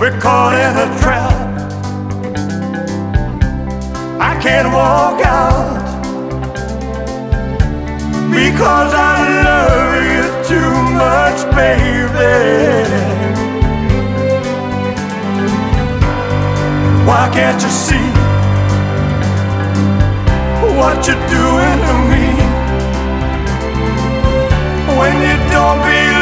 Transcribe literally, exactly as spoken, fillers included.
we're caught in a trap. I can't walk out because I love you too much, baby. Why can't you see what you're doing to me? When you don't belong